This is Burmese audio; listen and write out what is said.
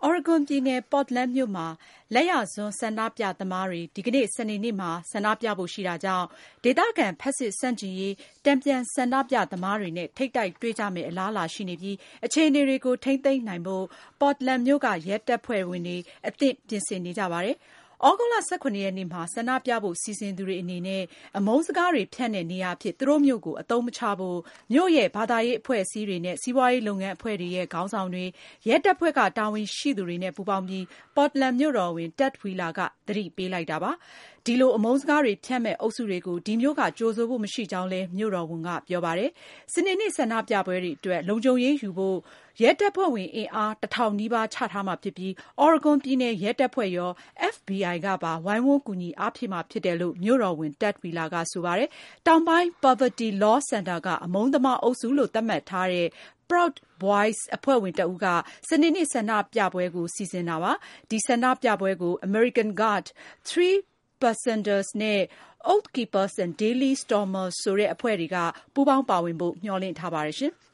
Oregon ပြည်နယ် Portland မြို့မှာလက်ယာစွန်းဆန္ဒပြသမားတွေဒီကနေ့စနေနေ့မှာဆန္ဒပြဖို့ရှိတာကြောင့်ဒေသခံဖက်စစ်ဆန့်ကျင်ရေးတန်ပြန်ဆန္ဒပြသမားတွေနဲ့ထိပ်တိုက်တွေ့ကြမယ့်အလားအလာရှိနေပြီးအခြေအနေတွေကိုထိန်းသိမ်းနိုင်ဖို့ Portland မြို့ကရဲတပ်ဖွဲ့ဝင်တွေအသင့်ပြင်ဆင်နေကြပါတယ်။သြဂုတ်လ 17 ရက်နေ့မှာဆန္ဒပြဖို့စီစဉ်သူတွေအနေနဲ့အမုန်းစကားတွေဖြန့်တဲ့နေရာအဖြစ်သူတို့မြို့ကိုအသုံးမချဖို့မြို့ရဲ့ဘာသာရေးအဖွဲ့အစည်းတွေနဲ့စီးပွားရေးလုပ်ငန်းအဖွဲ့တွေရဲ့ခေါင်းဆောင်တွေရဲတပ်ဖွဲ့ကတာဝန်ရှိသူတွေနဲ့ပူးပေါင်းပြီး Portland မြို့တော်ဝန် Ted Wheeler ကသတိပေးလိုက်တာပါ။ဒီလိုအမုန်းစကားတွေဖြန့်မဲ့အုပ်စုတွေကိုဒီမြို့ကကြိုဆိုဖို့မရှိကြောင်းလည်းမြို့တော်ဝန်ကပြောပါတယ်။စနေနေ့ဆန္ဒပြပွဲတွေအတွက်လုံခြုံရေးယူဖို့ရဲတပ်ဖွဲ့ဝင်အင်အား 1,000 နီးပါးချထားမှာဖြစ်ပြီး Oregon ပြည်နယ်ရဲတပ်ဖွဲ့ရော FBI ကပါဝိုင်းဝန်းကူညီအားဖြည့်မှာဖြစ်တယ်လို့မြို့တော်ဝန် Ted Wheeler ကဆိုပါတယ်။တောင်ပိုင်း Poverty Law Center ကအမုန်းသမားအုပ်စုလို့သတ်မှတ်ထားတဲ့ Proud Boys အဖွဲ့ဝင်တဦးကစနေနေ့ဆန္ဒပြပွဲကိုစီစဉ်တာပါ။ဒီဆန္ဒပြပွဲကို American Guard, Three Percenters နဲ့ Oath Keepers and Daily Stormers ဆိုတဲ့အဖွဲ့တွေကပူးပေါင်းပါဝင်ဖို့မျှော်လင့်ထားပါတယ်။